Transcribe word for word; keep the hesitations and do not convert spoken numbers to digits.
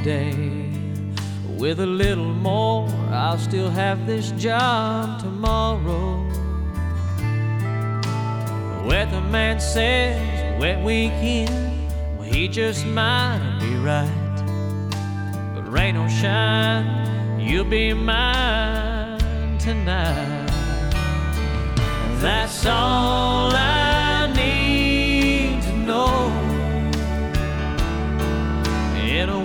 today. With a little more, I'll still have this job tomorrow. Weatherman says wet weekend, well, he just might be right. But rain or shine, you'll be mine tonight. That's all